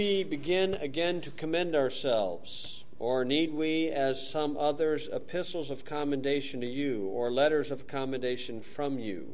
We begin again to commend ourselves, or need we, as some others, epistles of commendation to you, or letters of commendation from you?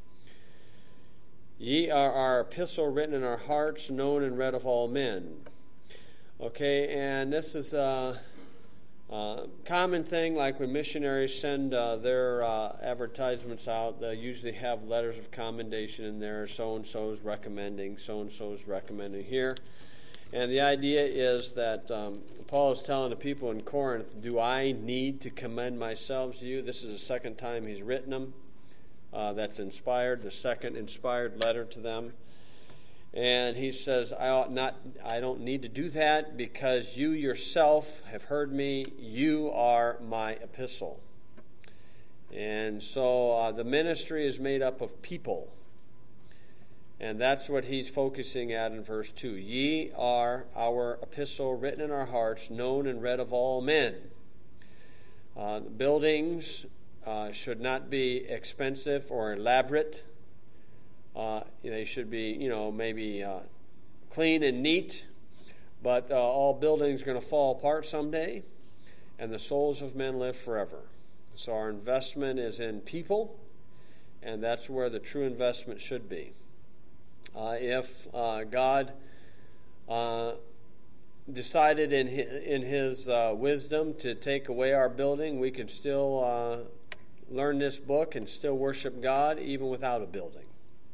Ye are our epistle written in our hearts, known and read of all men. Okay, and this is a common thing, like when missionaries send their advertisements out, they usually have letters of commendation in there. So-and-so's recommending here. And the idea is that Paul is telling the people in Corinth, do I need to commend myself to you? This is the second time he's written them. That's inspired, the second inspired letter to them. And he says, I don't need to do that because you yourself have heard me. You are my epistle. And so the ministry is made up of people. And that's what he's focusing at in verse 2. Ye are our epistle written in our hearts, known and read of all men. Buildings should not be expensive or elaborate. They should be, maybe clean and neat. But all buildings are going to fall apart someday. And the souls of men live forever. So our investment is in people. And that's where the true investment should be. If God decided in His wisdom to take away our building, we could still learn this book and still worship God even without a building.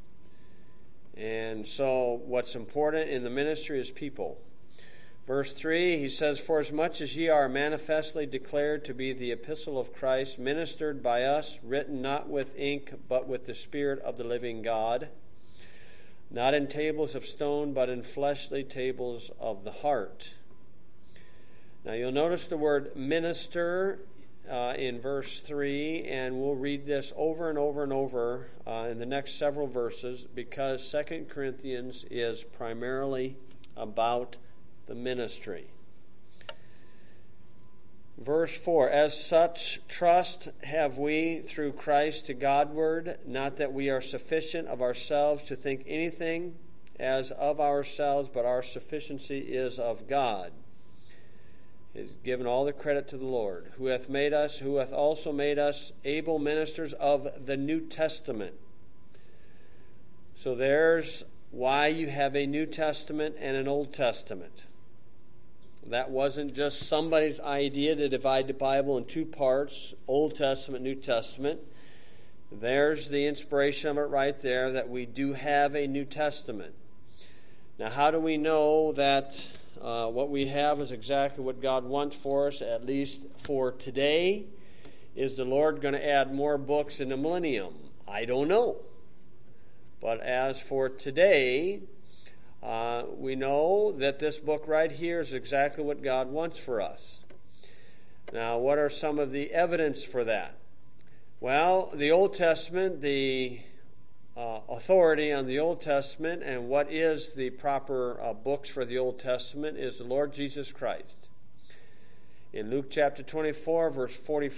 And so what's important in the ministry is people. Verse 3, he says, For as much as ye are manifestly declared to be the epistle of Christ, ministered by us, written not with ink, but with the Spirit of the living God, not in tables of stone, but in fleshly tables of the heart. Now you'll notice the word minister in verse 3, and we'll read this over and over and over in the next several verses, because 2 Corinthians is primarily about the ministry. Verse 4, As such trust have we through Christ to Godward, not that we are sufficient of ourselves to think anything as of ourselves, but our sufficiency is of God. He's given all the credit to the Lord, who hath also made us able ministers of the New Testament. So there's why you have a New Testament and an Old Testament. That wasn't just somebody's idea to divide the Bible in two parts, Old Testament, New Testament. There's the inspiration of it right there, that we do have a New Testament. Now, how do we know that what we have is exactly what God wants for us, at least for today? Is the Lord going to add more books in the millennium? I don't know. But as for today, we know that this book right here is exactly what God wants for us. Now, what are some of the evidence for that? Well, the Old Testament, the authority on the Old Testament, and what is the proper books for the Old Testament is the Lord Jesus Christ. In Luke chapter 24, verse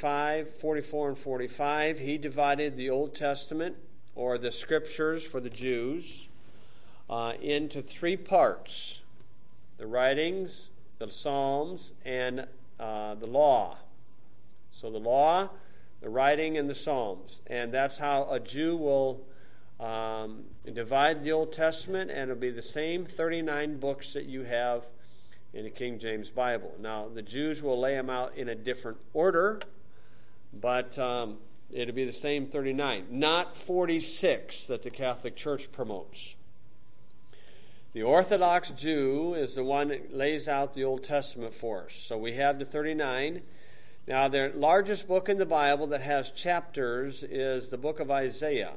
44 and 45, he divided the Old Testament, or the Scriptures for the Jews, into three parts: the writings, the Psalms, and the law. So the law, the writing, and the Psalms. And that's how a Jew will divide the Old Testament, and it'll be the same 39 books that you have in the King James Bible. Now, the Jews will lay them out in a different order, but it'll be the same 39, not 46 that the Catholic Church promotes. The Orthodox Jew is the one that lays out the Old Testament for us. So we have the 39. Now, the largest book in the Bible that has chapters is the book of Isaiah.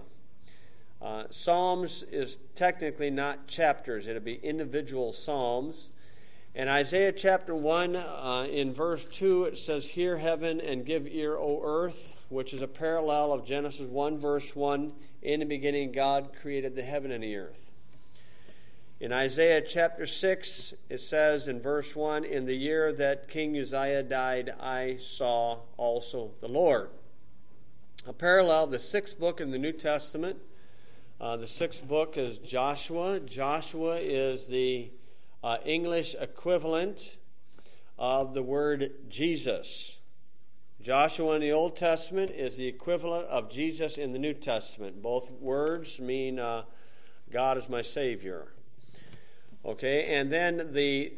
Psalms is technically not chapters. It'll be individual psalms. In Isaiah chapter 1, in verse 2, it says, Hear heaven and give ear, O earth, which is a parallel of Genesis 1, verse 1. In the beginning, God created the heaven and the earth. In Isaiah chapter 6, it says in verse 1, In the year that King Uzziah died, I saw also the Lord. A parallel, the sixth book in the New Testament. The sixth book is Joshua. Joshua is the English equivalent of the word Jesus. Joshua in the Old Testament is the equivalent of Jesus in the New Testament. Both words mean God is my Savior. Okay, and then the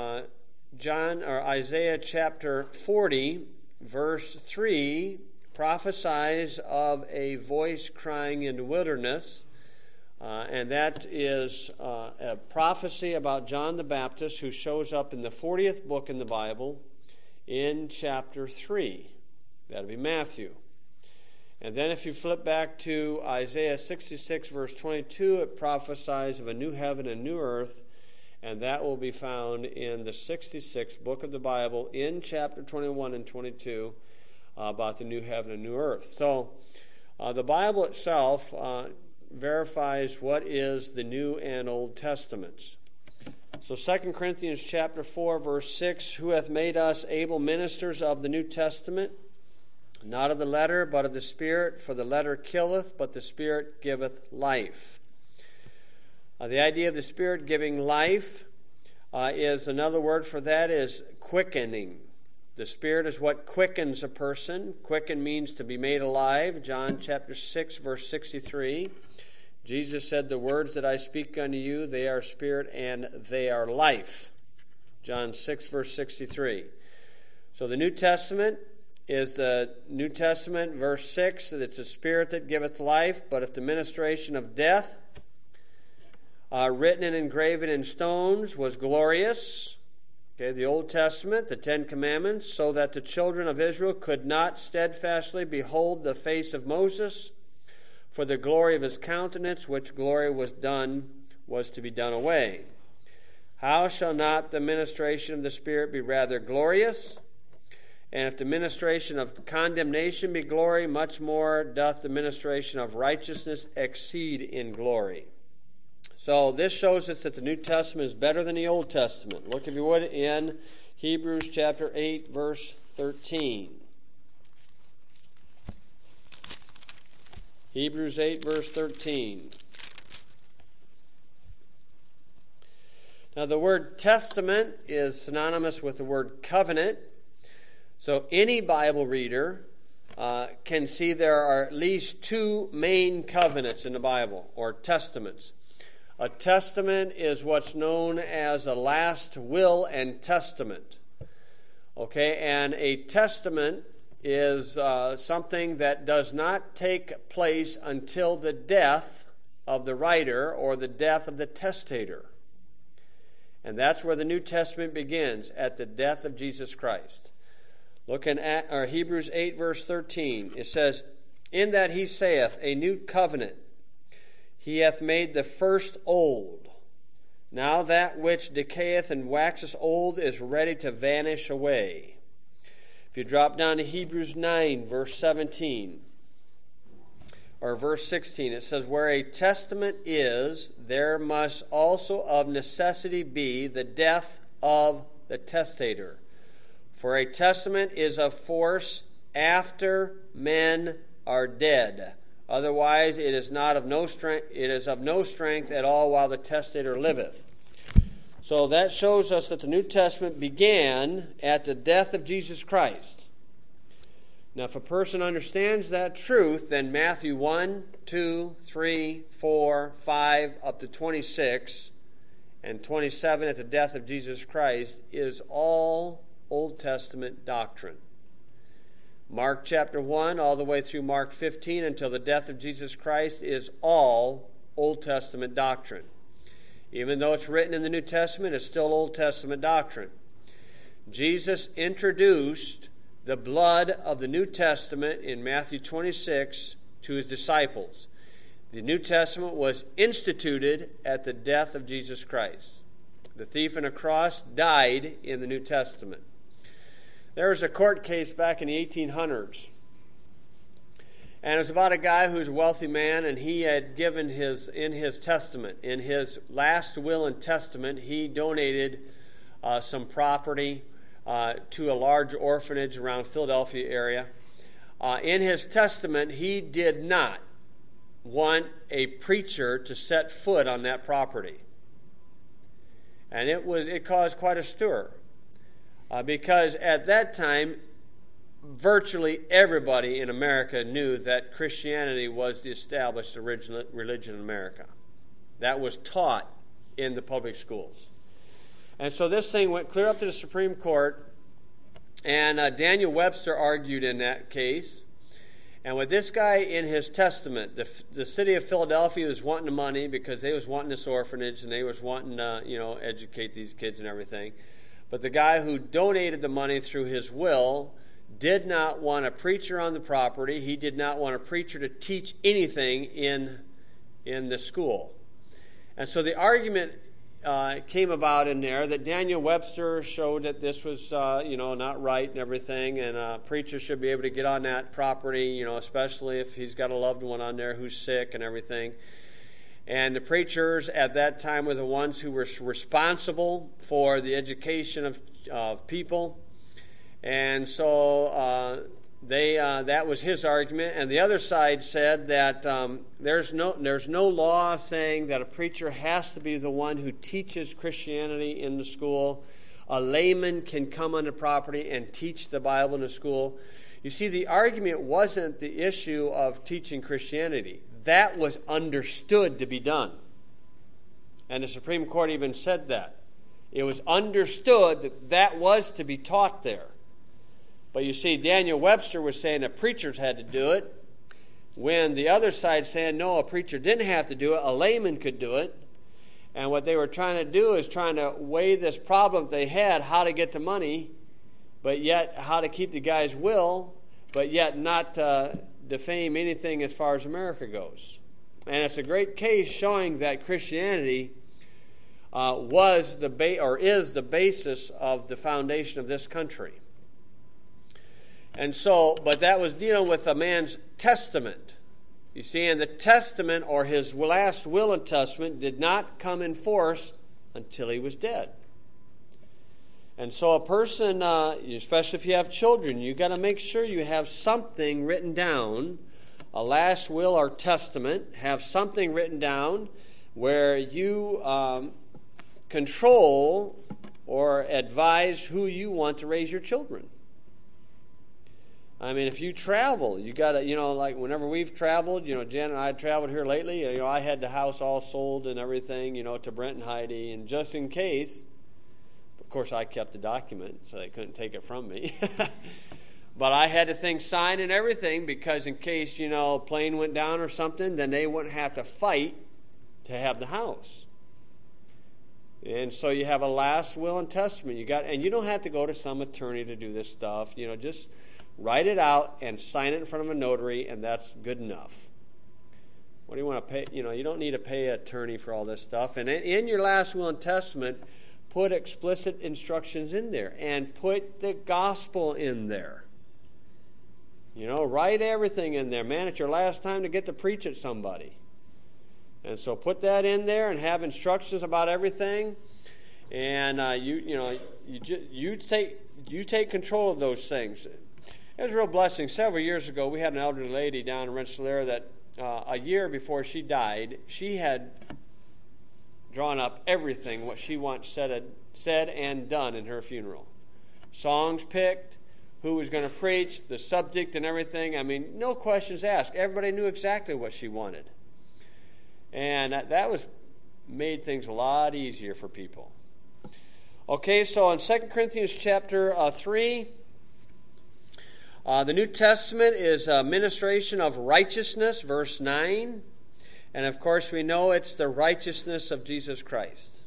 Isaiah chapter 40, verse 3, prophesies of a voice crying in the wilderness, and that is a prophecy about John the Baptist, who shows up in the 40th book in the Bible in chapter 3. That would be Matthew. And then if you flip back to Isaiah 66, verse 22, it prophesies of a new heaven and new earth, and that will be found in the 66th book of the Bible in chapter 21 and 22 about the new heaven and new earth. So the Bible itself verifies what is the New and Old Testaments. So 2 Corinthians chapter 4, verse 6, who hath made us able ministers of the New Testament, not of the letter, but of the Spirit, for the letter killeth, but the Spirit giveth life. The idea of the Spirit giving life is, another word for that is quickening. The Spirit is what quickens a person. Quicken means to be made alive. John chapter 6, verse 63. Jesus said, the words that I speak unto you, they are spirit and they are life. John 6, verse 63. So the New Testament is the New Testament, verse 6, that it's the Spirit that giveth life, but if the ministration of death, written and engraven in stones, was glorious. Okay, the Old Testament, the Ten Commandments, so that the children of Israel could not steadfastly behold the face of Moses, for the glory of his countenance, which glory was to be done away. How shall not the ministration of the Spirit be rather glorious? And if the ministration of condemnation be glory, much more doth the ministration of righteousness exceed in glory. So this shows us that the New Testament is better than the Old Testament. Look, if you would, in Hebrews chapter 8, verse 13. Hebrews 8, verse 13. Now, the word testament is synonymous with the word covenant. So any Bible reader can see there are at least two main covenants in the Bible, or testaments. A testament is what's known as a last will and testament. Okay, and a testament is something that does not take place until the death of the writer or the death of the testator. And that's where the New Testament begins, at the death of Jesus Christ. Looking at Hebrews 8, verse 13, it says, in that he saith, a new covenant, he hath made the first old. Now that which decayeth and waxeth old is ready to vanish away. If you drop down to Hebrews 9, verse 17, or verse 16, it says, where a testament is, there must also of necessity be the death of the testator. For a testament is of force after men are dead. Otherwise it is of no strength at all while the testator liveth. So that shows us that the New Testament began at the death of Jesus Christ. Now, if a person understands that truth, then Matthew 1, 2, 3, 4, 5, up to 26, and 27 at the death of Jesus Christ is all Old Testament doctrine. Mark chapter 1 all the way through Mark 15 until the death of Jesus Christ is all Old Testament doctrine. Even though it's written in the New Testament, it's still Old Testament doctrine. Jesus introduced the blood of the New Testament in Matthew 26 to his disciples. The New Testament was instituted at the death of Jesus Christ. The thief on a cross died in the New Testament. There was a court case back in the 1800s. And it was about a guy who's a wealthy man, and he had given in his testament, in his last will and testament, he donated some property to a large orphanage around Philadelphia area. In his testament, he did not want a preacher to set foot on that property. And it caused quite a stir. Because at that time, virtually everybody in America knew that Christianity was the established original religion in America. That was taught in the public schools. And so this thing went clear up to the Supreme Court, and Daniel Webster argued in that case. And with this guy in his testament, the city of Philadelphia was wanting the money because they was wanting this orphanage and they was wanting to, educate these kids and everything. But the guy who donated the money through his will did not want a preacher on the property. He did not want a preacher to teach anything in the school. And so the argument came about in there that Daniel Webster showed that this was, not right and everything, and a preacher should be able to get on that property, especially if he's got a loved one on there who's sick and everything. And the preachers at that time were the ones who were responsible for the education of people. And so that was his argument. And the other side said that there's no law saying that a preacher has to be the one who teaches Christianity in the school. A layman can come on the property and teach the Bible in the school. You see, the argument wasn't the issue of teaching Christianity. That was understood to be done. And the Supreme Court even said that. It was understood that was to be taught there. But you see, Daniel Webster was saying that preachers had to do it, when the other side saying, no, a preacher didn't have to do it, a layman could do it. And what they were trying to do is trying to weigh this problem they had, how to get the money, but yet how to keep the guy's will, but yet not defame anything as far as America goes. And it's a great case showing that Christianity is the basis of the foundation of this country. And so, but that was dealing with a man's testament. You see, and the testament, or his last will and testament, did not come in force until he was dead. And so a person, especially if you have children, you've got to make sure you have something written down, a last will or testament, have something written down where you control or advise who you want to raise your children. I mean, if you travel, you got to, like whenever we've traveled, Jen and I traveled here lately, I had the house all sold and everything, to Brent and Heidi, and just in case, of course I kept the document, so they couldn't take it from me. But I had the thing signed and everything because in case, plane went down or something, then they wouldn't have to fight to have the house. And so you have a last will and testament. And you don't have to go to some attorney to do this stuff. Just write it out and sign it in front of a notary, and that's good enough. What do you want to pay? You don't need to pay an attorney for all this stuff. And in your last will and testament, put explicit instructions in there and put the gospel in there. Write everything in there. Man, it's your last time to get to preach at somebody. And so put that in there and have instructions about everything. And you take control of those things. It was a real blessing. Several years ago, we had an elderly lady down in Rensselaer that a year before she died, she had drawn up everything what she once said and done in her funeral. Songs picked, who was going to preach, the subject and everything. I mean, no questions asked. Everybody knew exactly what she wanted. And that made things a lot easier for people. Okay, so in 2 Corinthians chapter 3, the New Testament is a ministration of righteousness, verse 9. And of course we know it's the righteousness of Jesus Christ.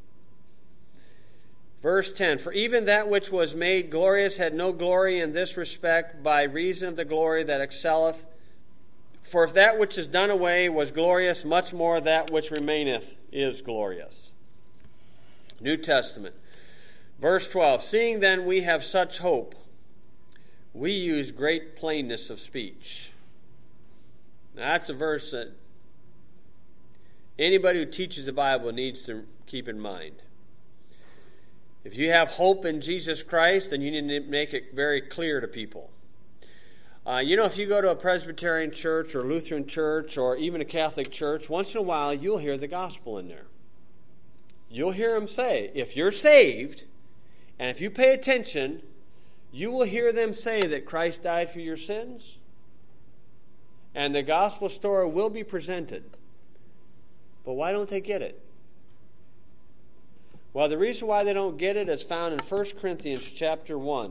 Verse 10, for even that which was made glorious had no glory in this respect by reason of the glory that excelleth. For if that which is done away was glorious, much more that which remaineth is glorious. New Testament. Verse 12, seeing then we have such hope, we use great plainness of speech. Now that's a verse that anybody who teaches the Bible needs to keep in mind. If you have hope in Jesus Christ, then you need to make it very clear to people. If you go to a Presbyterian church or Lutheran church or even a Catholic church, once in a while you'll hear the gospel in there. you'll hear them say, if you're saved, and if you pay attention, you will hear them say that Christ died for your sins, and the gospel story will be presented. But why don't they get it? Well, the reason why they don't get it is found in 1 Corinthians chapter 1.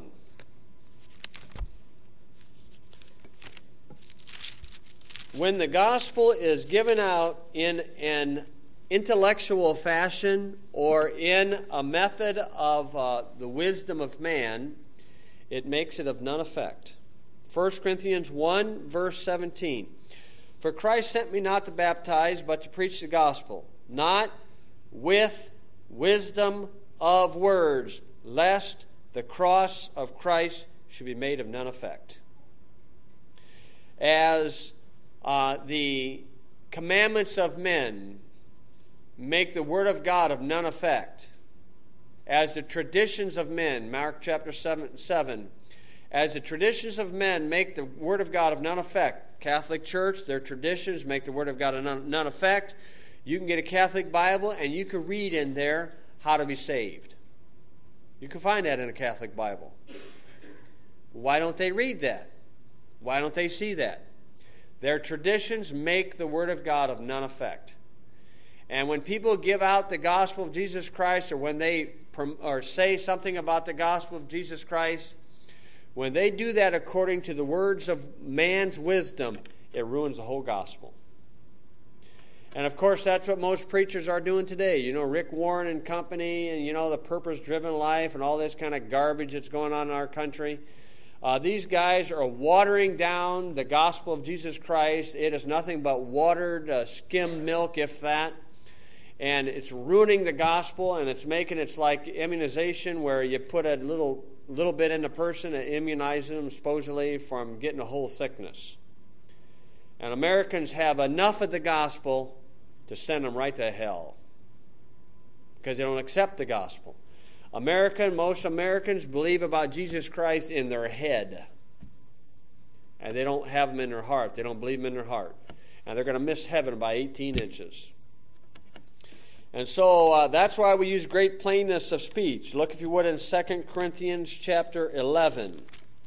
When the gospel is given out in an intellectual fashion or in a method of the wisdom of man, it makes it of none effect. 1 Corinthians 1, verse 17. For Christ sent me not to baptize, but to preach the gospel, not with wisdom of words, lest the cross of Christ should be made of none effect. As the commandments of men make the word of God of none effect, as the traditions of men, Mark chapter 7, as the traditions of men make the word of God of none effect. Catholic Church, their traditions make the word of God of none effect. You can get a Catholic Bible and you can read in there how to be saved. You can find that in a Catholic Bible. Why don't they read that? Why don't they see that? Their traditions make the word of God of none effect. And when people give out the gospel of Jesus Christ, or when they say something about the gospel of Jesus Christ, when they do that according to the words of man's wisdom, it ruins the whole gospel. And of course, that's what most preachers are doing today. You know, Rick Warren and company, and you know, the purpose-driven life and all this kind of garbage that's going on in our country. These guys are watering down the gospel of Jesus Christ. It is nothing but watered skim milk, if that. And it's ruining the gospel, and it's making it's like immunization, where you put a little bit in the person and immunize them supposedly from getting a whole sickness. And Americans have enough of the gospel to send them right to hell because they don't accept the gospel. Most Americans believe about Jesus Christ in their head, and they don't have him in their heart. They don't believe him in their heart, and they're going to miss heaven by 18 inches. And so that's why we use great plainness of speech. Look, if you would, in 2 Corinthians chapter 11.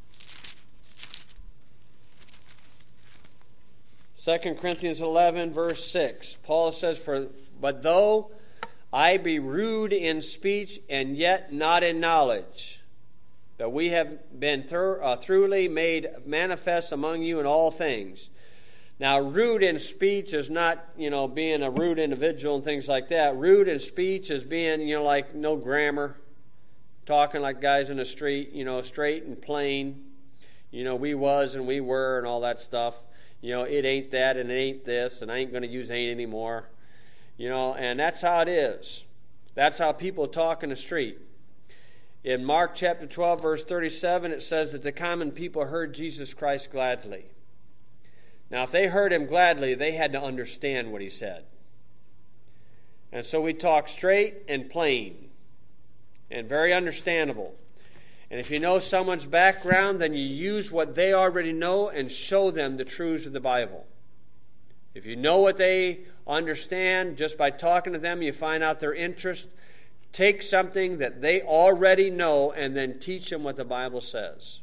2 Corinthians 11, verse 6. Paul says, But though I be rude in speech and yet not in knowledge, that we have been thoroughly made manifest among you in all things. Now, rude in speech is not, being a rude individual and things like that. Rude in speech is being, like no grammar, talking like guys in the street, straight and plain. We was and we were and all that stuff. It ain't that and it ain't this, and I ain't going to use ain't anymore. And that's how it is. That's how people talk in the street. In Mark chapter 12, verse 37, it says that the common people heard Jesus Christ gladly. Now, if they heard him gladly, they had to understand what he said. And so we talk straight and plain and very understandable. And if you know someone's background, then you use what they already know and show them the truths of the Bible. If you know what they understand, just by talking to them, you find out their interest. Take something that they already know and then teach them what the Bible says.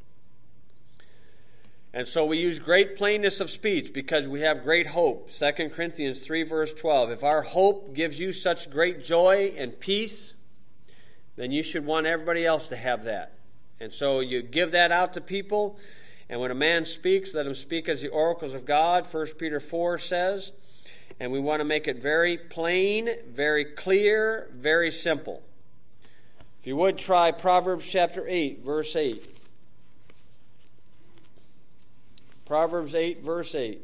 And so we use great plainness of speech because we have great hope. 2 Corinthians 3, verse 12. If our hope gives you such great joy and peace, then you should want everybody else to have that. And so you give that out to people. And when a man speaks, let him speak as the oracles of God, 1 Peter 4 says. And we want to make it very plain, very clear, very simple. If you would, try Proverbs chapter 8, verse 8. Proverbs 8, verse 8.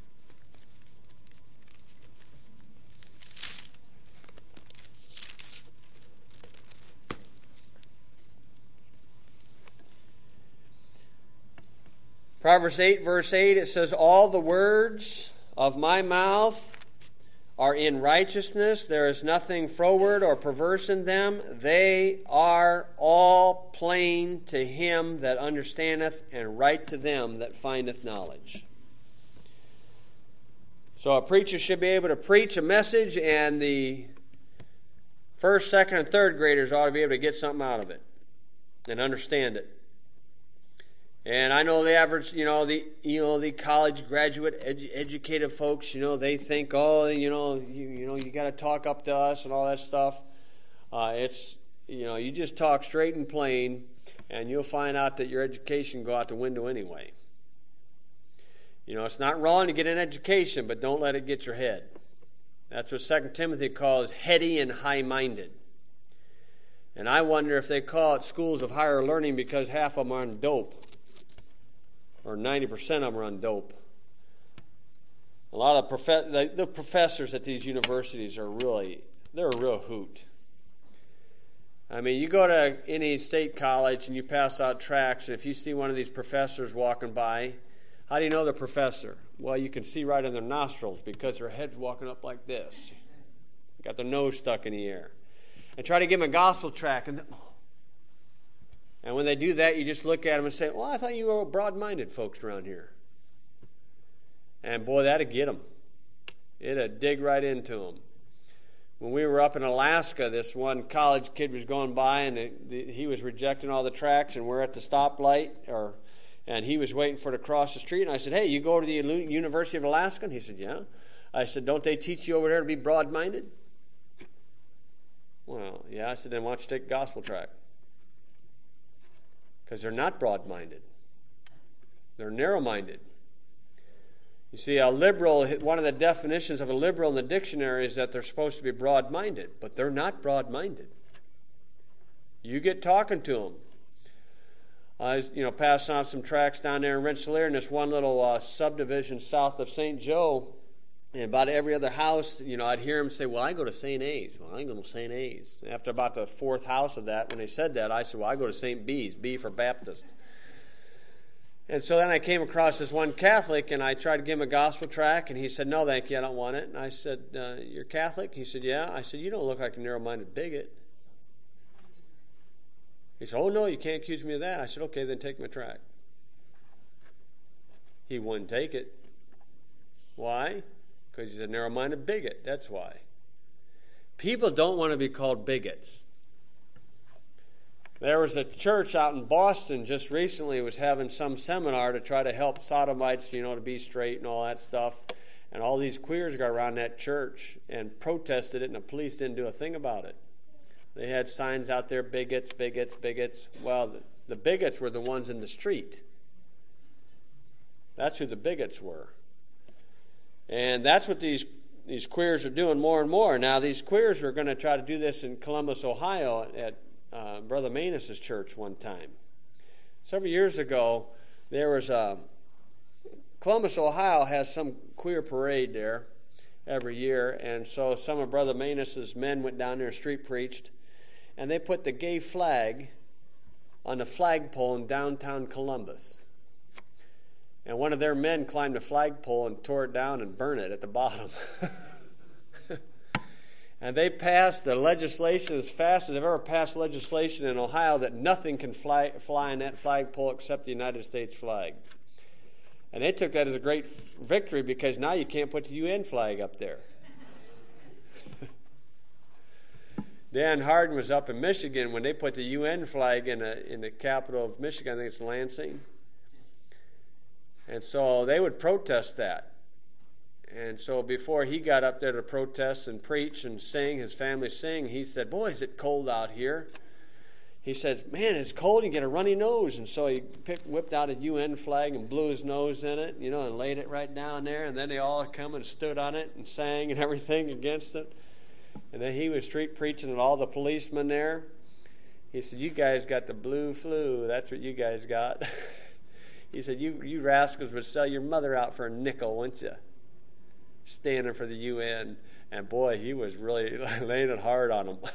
Proverbs 8, verse 8, it says, All the words of my mouth are in righteousness. There is nothing froward or perverse in them. They are all plain to him that understandeth, and right to them that findeth knowledge. So a preacher should be able to preach a message, and the first, second, and third graders ought to be able to get something out of it and understand it. And I know the average, the college graduate educated folks, they think, oh, you got to talk up to us and all that stuff. You just talk straight and plain, and you'll find out that your education go out the window anyway. It's not wrong to get an education, but don't let it get your head. That's what 2 Timothy calls heady and high-minded. And I wonder if they call it schools of higher learning because half of them are on dope. Or 90% of them are on dope. A lot of the professors at these universities they're a real hoot. I mean, you go to any state college and you pass out tracts, and if you see one of these professors walking by, how do you know they're professor? Well, you can see right in their nostrils because their head's walking up like this. Got their nose stuck in the air. And try to give them a gospel tract. And when they do that, you just look at them and say, well, I thought you were broad-minded folks around here. And boy, that'd get them. It'd dig right into them. When we were up in Alaska, this one college kid was going by, and he was rejecting all the tracts, and we're at the stoplight, and he was waiting for it to cross the street. And I said, hey, you go to the University of Alaska? And he said, yeah. I said, don't they teach you over there to be broad-minded? Well, yeah. I said, then why don't you take a gospel tract? Because they're not broad-minded. They're narrow-minded. You see, a liberal, one of the definitions of a liberal in the dictionary is that they're supposed to be broad-minded, but they're not broad-minded. You get talking to them. I was, passing out some tracts down there in Rensselaer in this one little subdivision south of St. Joe, and about every other house, I'd hear them say, well, I go to St. A's. Well, I go to St. A's. After about the fourth house of that, when they said that, I said, well, I go to St. B's, B for Baptist. And so then I came across this one Catholic, and I tried to give him a gospel tract, and he said, no, thank you, I don't want it. And I said, you're Catholic? He said, yeah. I said, you don't look like a narrow-minded bigot. He said, oh, no, you can't accuse me of that. I said, okay, then take my tract. He wouldn't take it. Why? Because he's a narrow-minded bigot. That's why. People don't want to be called bigots. There was a church out in Boston just recently was having some seminar to try to help sodomites, to be straight and all that stuff. And all these queers got around that church and protested it, and the police didn't do a thing about it. They had signs out there, bigots, bigots, bigots. Well, the bigots were the ones in the street. That's who the bigots were. And that's what these queers are doing more and more. Now, these queers were going to try to do this in Columbus, Ohio, at Brother Manus' church one time. Several years ago, there was Columbus, Ohio has some queer parade there every year, and so some of Brother Manus' men went down there and street preached, and they put the gay flag on the flagpole in downtown Columbus. And one of their men climbed the flagpole and tore it down and burned it at the bottom. And they passed the legislation as fast as they've ever passed legislation in Ohio that nothing can fly in that flagpole except the United States flag. And they took that as a great victory because now you can't put the UN flag up there. Dan Hardin was up in Michigan when they put the UN flag in the capital of Michigan. I think it's Lansing. And so they would protest that. And so before he got up there to protest and preach and sing, his family sing, he said, boy, is it cold out here. He said, man, it's cold, you get a runny nose. And so he whipped out a UN flag and blew his nose in it, and laid it right down there. And then they all come and stood on it and sang and everything against it. And then he was street preaching and all the policemen there. He said, you guys got the blue flu. That's what you guys got. He said, you rascals would sell your mother out for a nickel, wouldn't you? Standing for the UN. And boy, he was really laying it hard on them.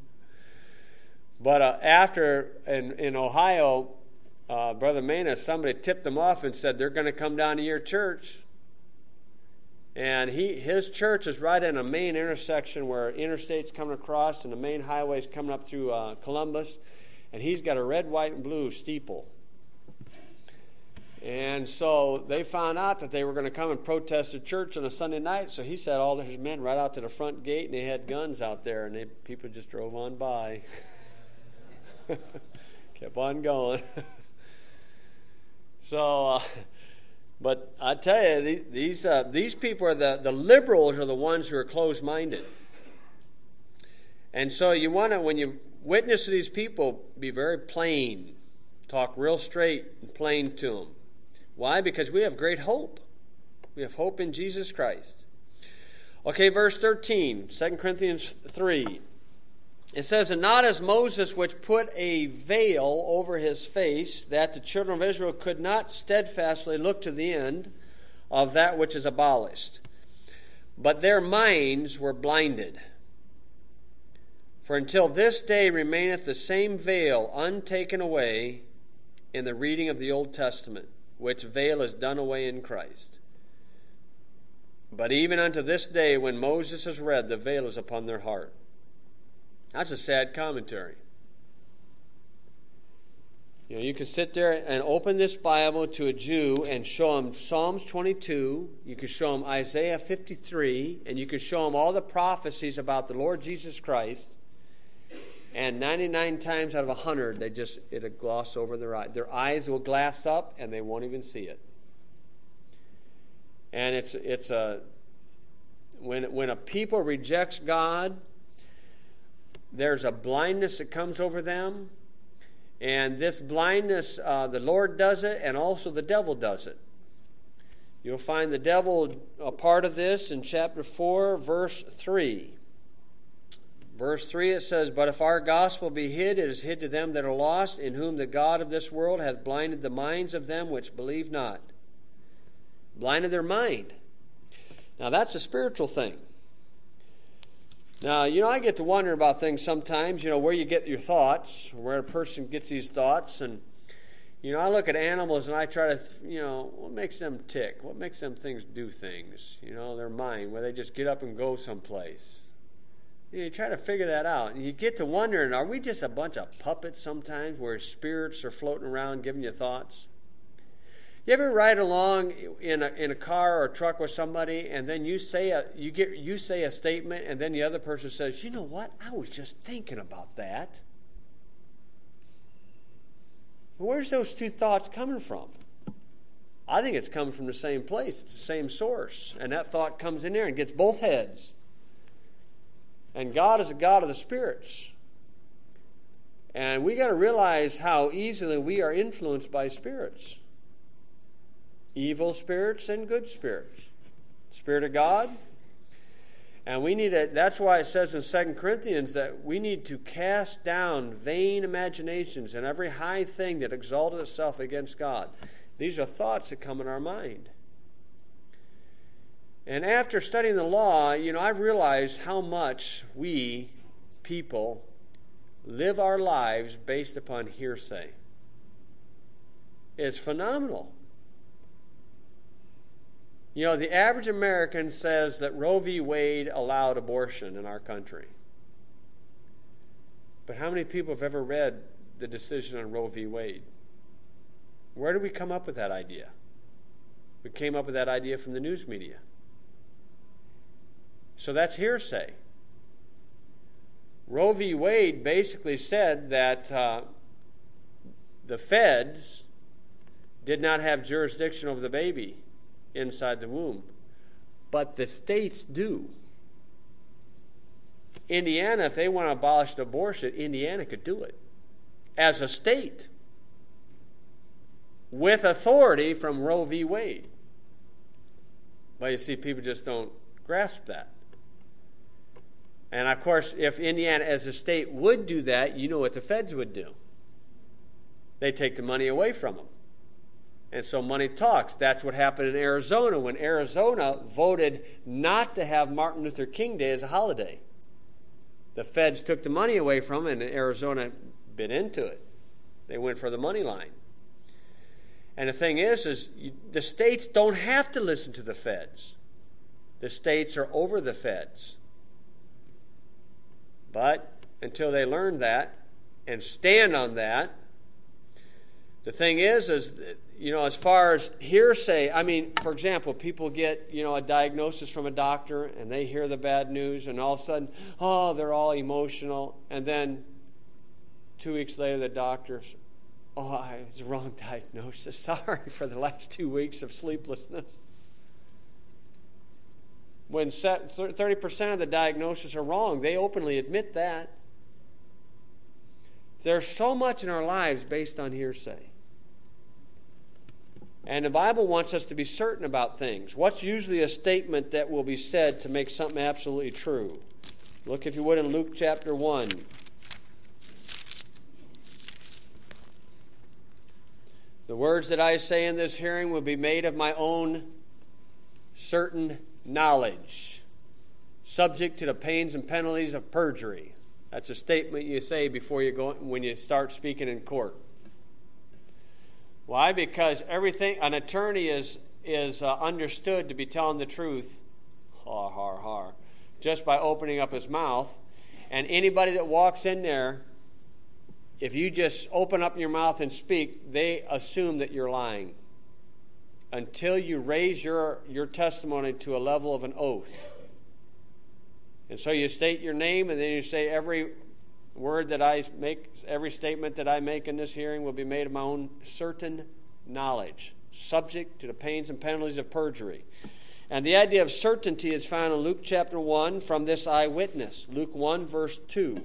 But after, in Ohio, Brother Manus, somebody tipped him off and said, they're going to come down to your church. And his church is right in a main intersection where interstate's coming across and the main highway's coming up through Columbus. And he's got a red, white, and blue steeple. And so they found out that they were going to come and protest the church on a Sunday night. So he sent all his men right out to the front gate, and they had guns out there, and people just drove on by. Kept on going. So, but I tell you, these people are the liberals are the ones who are closed-minded. And so you want to, when you witness to these people, be very plain. Talk real straight and plain to them. Why? Because we have great hope. We have hope in Jesus Christ. Okay, verse 13, 2 Corinthians 3. It says, "And not as Moses, which put a veil over his face, that the children of Israel could not steadfastly look to the end of that which is abolished. But their minds were blinded. For until this day remaineth the same veil untaken away in the reading of the Old Testament, which veil is done away in Christ. But even unto this day, when Moses is read, the veil is upon their heart." That's a sad commentary. You know, you can sit there and open this Bible to a Jew and show him Psalms 22, you can show him Isaiah 53, and you can show him all the prophecies about the Lord Jesus Christ, and 99 times out of 100, it'll gloss over their eyes. Their eyes will glass up, and they won't even see it. And when a people rejects God, there's a blindness that comes over them. And this blindness, the Lord does it, and also the devil does it. You'll find the devil a part of this in chapter 4, verse 3. Verse 3, it says, "But if our gospel be hid, it is hid to them that are lost, in whom the God of this world hath blinded the minds of them which believe not." Blinded their mind. Now that's a spiritual thing. Now, I get to wonder about things sometimes, where you get your thoughts, where a person gets these thoughts. And, I look at animals and I try to, what makes them tick? What makes them do things? Their mind, where they just get up and go someplace. You try to figure that out. And you get to wondering, are we just a bunch of puppets sometimes where spirits are floating around giving you thoughts? You ever ride along in a car or a truck with somebody, and then you say a statement, and then the other person says, "You know what? I was just thinking about that." Where's those two thoughts coming from? I think it's coming from the same place. It's the same source. And that thought comes in there and gets both heads. And God is a God of the spirits. And we got to realize how easily we are influenced by spirits. Evil spirits and good spirits. Spirit of God. And that's why it says in 2 Corinthians that we need to cast down vain imaginations and every high thing that exalted itself against God. These are thoughts that come in our mind. And after studying the law, I've realized how much we people live our lives based upon hearsay. It's phenomenal. The average American says that Roe v. Wade allowed abortion in our country. But how many people have ever read the decision on Roe v. Wade? Where did we come up with that idea? We came up with that idea from the news media. So that's hearsay. Roe v. Wade basically said that the feds did not have jurisdiction over the baby inside the womb, but the states do. Indiana, if they want to abolish abortion, Indiana could do it as a state with authority from Roe v. Wade. But you see, people just don't grasp that. And of course, if Indiana as a state would do that, you know what the feds would do. They take the money away from them. And so money talks. That's what happened in Arizona when Arizona voted not to have Martin Luther King Day as a holiday. The feds took the money away from them, and Arizona bit into it. They went for the money line. And the thing is the states don't have to listen to the feds. The states are over the feds. But until they learn that and stand on that, The thing is, as far as hearsay, I mean, for example, people get, a diagnosis from a doctor and they hear the bad news and all of a sudden, they're all emotional. And then 2 weeks later, the doctor's, it's the wrong diagnosis. Sorry for the last 2 weeks of sleeplessness. When 30% of the diagnoses are wrong, they openly admit that. There's so much in our lives based on hearsay. And the Bible wants us to be certain about things. What's usually a statement that will be said to make something absolutely true? Look, if you would, in Luke chapter 1. The words that I say in this hearing will be made of my own certain knowledge, subject to the pains and penalties of perjury. That's a statement you say before you go when you start speaking in court. Why? Because an attorney is understood to be telling the truth, just by opening up his mouth. And anybody that walks in there, if you just open up your mouth and speak, they assume that you're lying until you raise your testimony to a level of an oath. And so you state your name, and then you say every word that I make, every statement that I make in this hearing will be made of my own certain knowledge, subject to the pains and penalties of perjury. And the idea of certainty is found in Luke chapter 1 from this eyewitness. Luke 1, verse 2.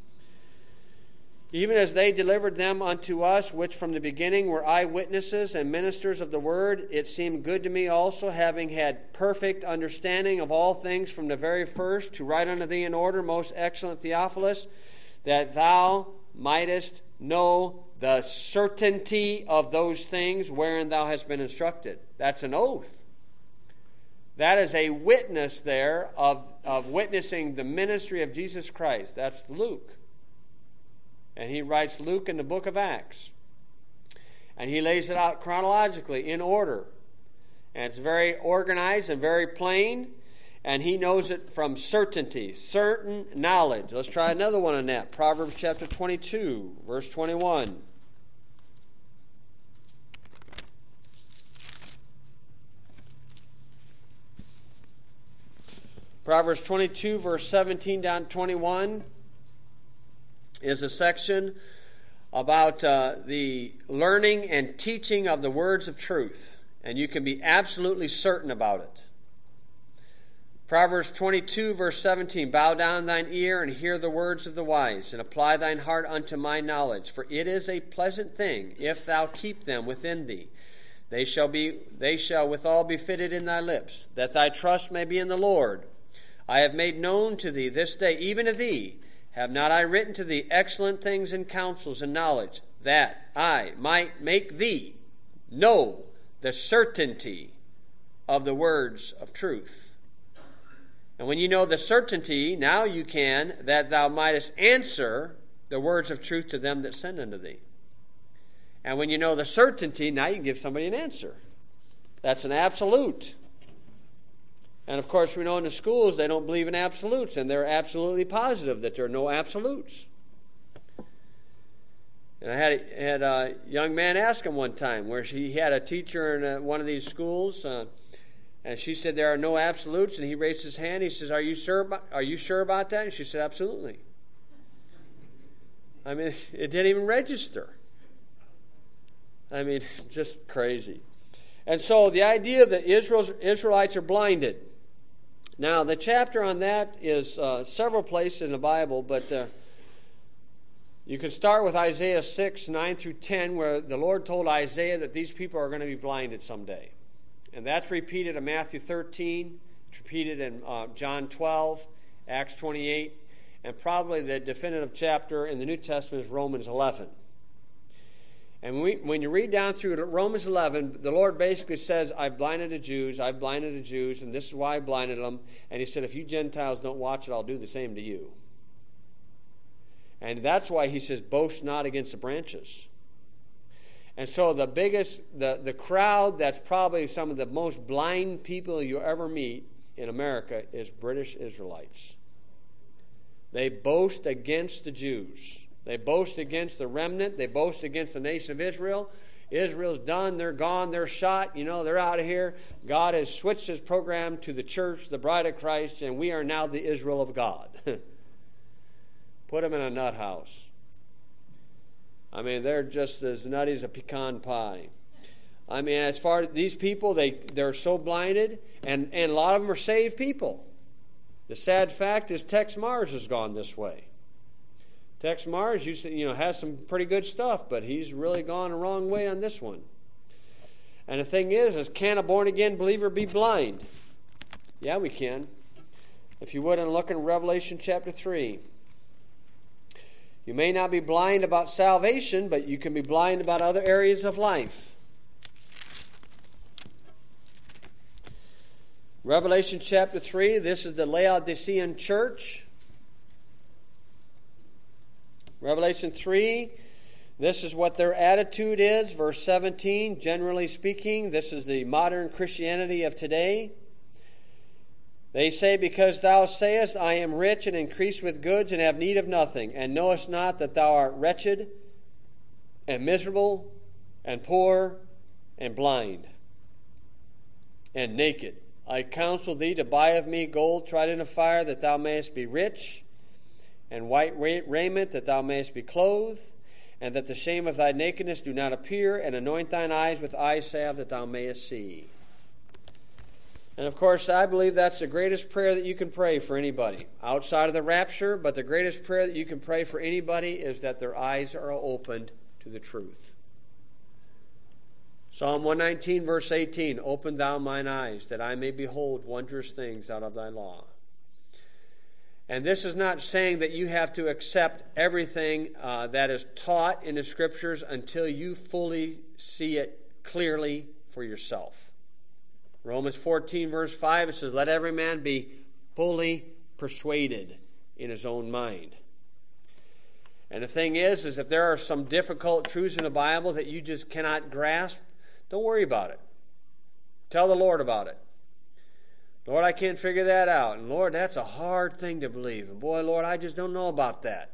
Even as they delivered them unto us, which from the beginning were eyewitnesses and ministers of the word, it seemed good to me also, having had perfect understanding of all things from the very first, to write unto thee in order, most excellent Theophilus, that thou mightest know the certainty of those things wherein thou hast been instructed. That's an oath. That is a witness there of witnessing the ministry of Jesus Christ. That's Luke. And he writes Luke in the book of Acts. And he lays it out chronologically in order. And it's very organized and very plain. And he knows it from certainty, certain knowledge. Let's try another one on that. Proverbs chapter 22, verse 21. Proverbs 22, verse 17 down to 21 is a section about the learning and teaching of the words of truth. And you can be absolutely certain about it. Proverbs 22, verse 17, bow down thine ear and hear the words of the wise, and apply thine heart unto my knowledge. For it is a pleasant thing, if thou keep them within thee. They shall withal be fitted in thy lips, that thy trust may be in the Lord. I have made known to thee this day, even to thee, have not I written to thee excellent things and counsels and knowledge, that I might make thee know the certainty of the words of truth? And when you know the certainty, now you can, that thou mightest answer the words of truth to them that send unto thee. And when you know the certainty, now you can give somebody an answer. That's an absolute. And of course, we know in the schools they don't believe in absolutes, and they're absolutely positive that there are no absolutes. And I had a young man ask him one time, where he had a teacher in one of these schools, and she said there are no absolutes, and he raised his hand. He says, "Are you sure about that?" And she said, "Absolutely." I mean, it didn't even register. I mean, just crazy. And so the idea that Israelites are blinded. Now, the chapter on that is several places in the Bible, but you can start with Isaiah 6, 9 through 10, where the Lord told Isaiah that these people are going to be blinded someday. And that's repeated in Matthew 13, it's repeated in John 12, Acts 28, and probably the definitive chapter in the New Testament is Romans 11. And when you read down through Romans 11, the Lord basically says, I've blinded the Jews, and this is why I blinded them. And he said, if you Gentiles don't watch it, I'll do the same to you. And that's why he says, boast not against the branches. And so the crowd that's probably some of the most blind people you ever meet in America is British Israelites. They boast against the Jews. They boast against the remnant. They boast against the nation of Israel. Israel's done, they're gone, they're shot, they're out of here. God has switched his program to the church, the bride of Christ, and we are now the Israel of God. Put them in a nut house. I mean, they're just as nutty as a pecan pie. I mean, as far as these people, they're so blinded, and a lot of them are saved people. The sad fact is Tex Mars has gone this way. Tex Mars has some pretty good stuff, but he's really gone the wrong way on this one. And the thing is can a born-again believer be blind? Yeah, we can. If you would, and look in Revelation chapter 3. You may not be blind about salvation, but you can be blind about other areas of life. Revelation chapter 3, this is the Laodicean church. Revelation 3, this is what their attitude is. Verse 17, generally speaking, this is the modern Christianity of today. They say, because thou sayest, I am rich and increase with goods and have need of nothing, and knowest not that thou art wretched and miserable and poor and blind and naked. I counsel thee to buy of me gold tried in a fire, that thou mayest be rich, and white raiment, that thou mayest be clothed, and that the shame of thy nakedness do not appear, and anoint thine eyes with eye salve, that thou mayest see. And of course, I believe that's the greatest prayer that you can pray for anybody outside of the rapture, but the greatest prayer that you can pray for anybody is that their eyes are opened to the truth. Psalm 119, verse 18, open thou mine eyes, that I may behold wondrous things out of thy law. And this is not saying that you have to accept everything that is taught in the Scriptures until you fully see it clearly for yourself. Romans 14, verse 5, it says, let every man be fully persuaded in his own mind. And the thing is if there are some difficult truths in the Bible that you just cannot grasp, don't worry about it. Tell the Lord about it. Lord, I can't figure that out. And Lord, that's a hard thing to believe. And boy, Lord, I just don't know about that.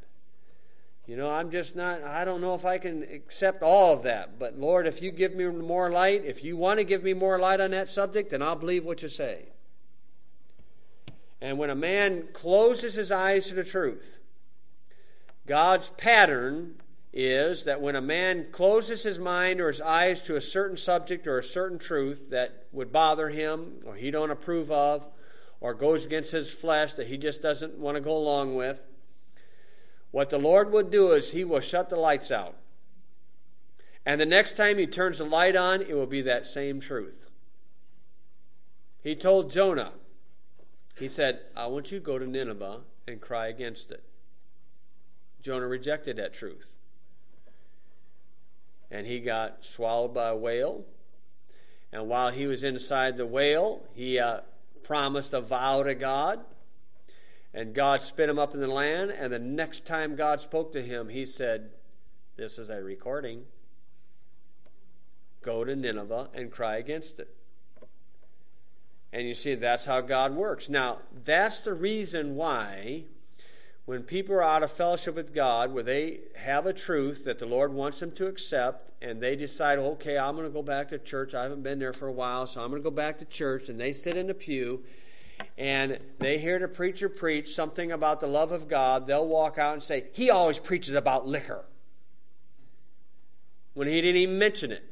I don't know if I can accept all of that. But Lord, if you give me more light, if you want to give me more light on that subject, then I'll believe what you say. And when a man closes his eyes to the truth, God's pattern is that when a man closes his mind or his eyes to a certain subject or a certain truth that would bother him or he don't approve of or goes against his flesh that he just doesn't want to go along with, what the Lord would do is he will shut the lights out. And the next time he turns the light on, it will be that same truth. He told Jonah, he said, I want you to go to Nineveh and cry against it. Jonah rejected that truth. And he got swallowed by a whale. And while he was inside the whale, he promised a vow to God. And God spit him up in the land. And the next time God spoke to him, he said, this is a recording. Go to Nineveh and cry against it. And you see, that's how God works. Now, that's the reason why when people are out of fellowship with God, where they have a truth that the Lord wants them to accept, and they decide, okay, I'm going to go back to church. I haven't been there for a while, so I'm going to go back to church. And they sit in the pew, and they hear the preacher preach something about the love of God. They'll walk out and say, he always preaches about liquor, when he didn't even mention it.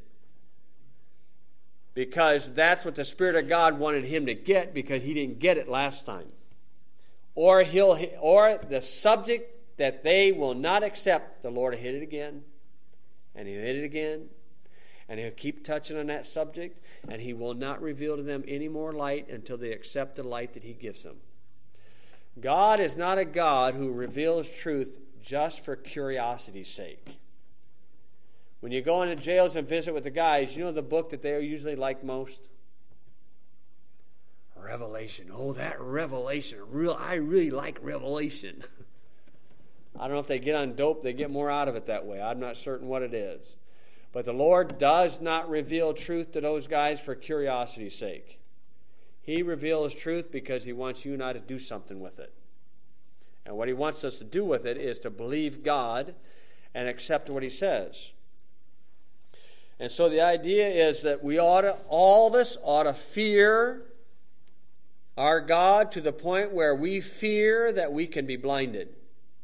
Because that's what the Spirit of God wanted him to get, because he didn't get it last time. Or the subject that they will not accept, the Lord will hit it again, and he'll hit it again, and he'll keep touching on that subject, and he will not reveal to them any more light until they accept the light that he gives them. God is not a God who reveals truth just for curiosity's sake. When you go into jails and visit with the guys, you know the book that they usually like most? Revelation. Oh, that Revelation. I really like Revelation. I don't know if they get on dope, they get more out of it that way. I'm not certain what it is. But the Lord does not reveal truth to those guys for curiosity's sake. He reveals truth because he wants you and I to do something with it. And what he wants us to do with it is to believe God and accept what he says. And so the idea is that all of us ought to fear our God to the point where we fear that we can be blinded.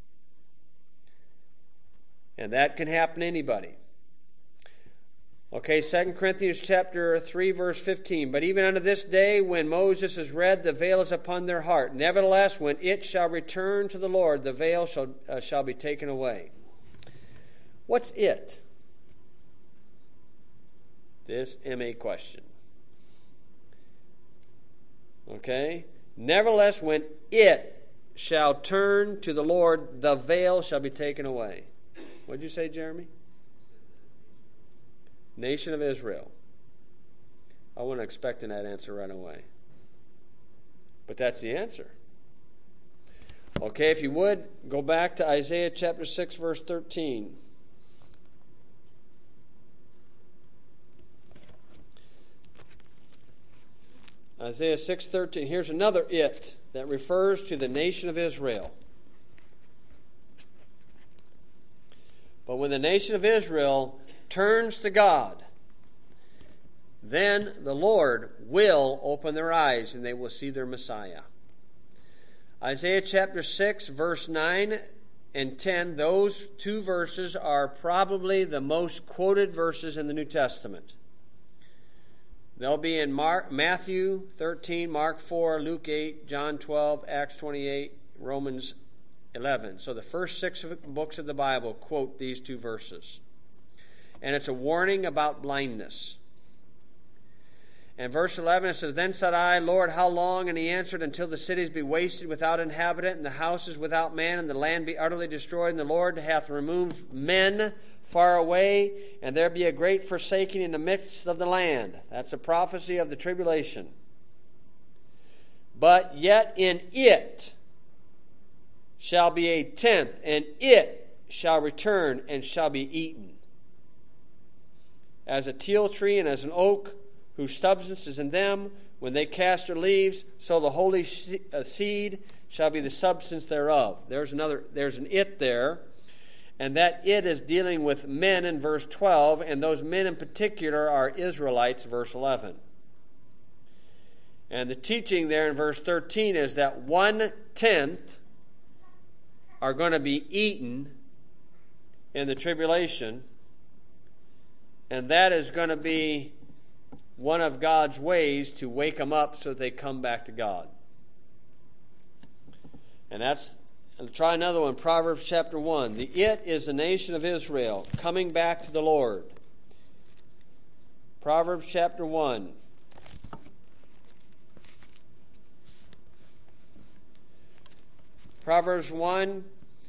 And that can happen to anybody. Okay, 2 Corinthians chapter 3, verse 15. But even unto this day, when Moses is read, the veil is upon their heart. Nevertheless, when it shall return to the Lord, the veil shall be taken away. What's it? This MA question. Okay? Nevertheless, when it shall turn to the Lord, the veil shall be taken away. What did you say, Jeremy? Nation of Israel. I wasn't expecting that answer right away. But that's the answer. Okay, if you would, go back to Isaiah chapter 6, verse 13. Isaiah 6:13. Here's another it that refers to the nation of Israel. But when the nation of Israel turns to God, then the Lord will open their eyes and they will see their Messiah. Isaiah chapter 6, verse 9 and 10, those two verses are probably the most quoted verses in the New Testament. They'll be in Matthew 13, Mark 4, Luke 8, John 12, Acts 28, Romans 11. So the first 6 books of the Bible quote these two verses. And it's a warning about blindness. And verse 11, it says, Then said I, Lord, how long? And he answered, Until the cities be wasted without inhabitant, and the houses without man, and the land be utterly destroyed, and the Lord hath removed men far away, and there be a great forsaking in the midst of the land. That's a prophecy of the tribulation. But yet in it shall be a tenth, and it shall return and shall be eaten. As a teil tree and as an oak, whose substance is in them, when they cast their leaves, so the holy seed shall be the substance thereof. There's an it there, and that it is dealing with men in verse 12, and those men in particular are Israelites, verse 11. And the teaching there in verse 13 is that 1/10 are going to be eaten in the tribulation, and that is going to be one of God's ways to wake them up so that they come back to God. And I'll try another one, Proverbs chapter 1. The it is the nation of Israel coming back to the Lord. Proverbs chapter 1. Proverbs 1,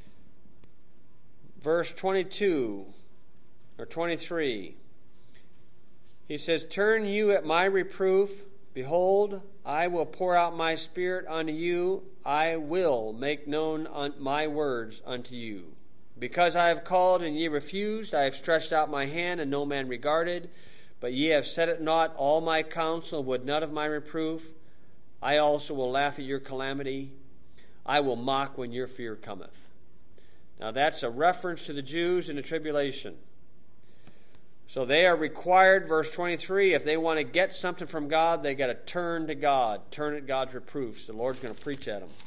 verse 22 or 23. He says, Turn you at my reproof. Behold, I will pour out my spirit unto you. I will make known my words unto you. Because I have called and ye refused, I have stretched out my hand and no man regarded. But ye have set at naught all my counsel, would none of my reproof. I also will laugh at your calamity. I will mock when your fear cometh. Now that's a reference to the Jews in the tribulation. So they are required, verse 23, if they want to get something from God, they got to turn to God, turn at God's reproofs. The Lord's going to preach at them.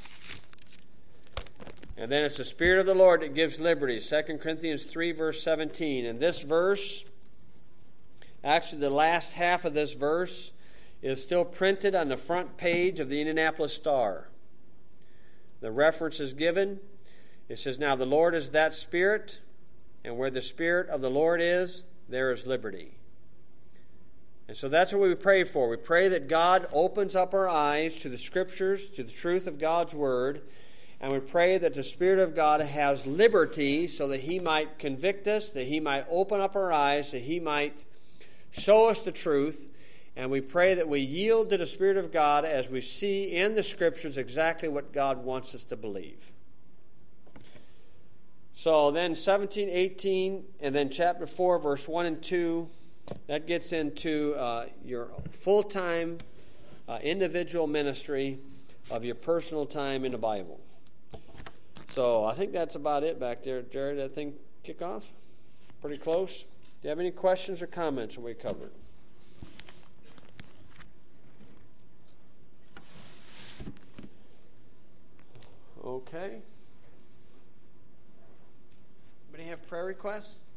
And then it's the Spirit of the Lord that gives liberty, 2 Corinthians 3, verse 17. And this verse, actually the last half of this verse, is still printed on the front page of the Indianapolis Star. The reference is given. It says, Now the Lord is that Spirit, and where the Spirit of the Lord is, there is liberty. And so that's what we pray for. We pray that God opens up our eyes to the Scriptures, to the truth of God's Word, and we pray that the Spirit of God has liberty so that He might convict us, that He might open up our eyes, that He might show us the truth, and we pray that we yield to the Spirit of God as we see in the Scriptures exactly what God wants us to believe. So then 17, 18, and then chapter 4, verse 1 and 2, that gets into your full-time individual ministry of your personal time in the Bible. So I think that's about it back there, Jared. That thing kick off? Pretty close? you have any questions or comments on what we covered? Okay. Anybody have prayer requests?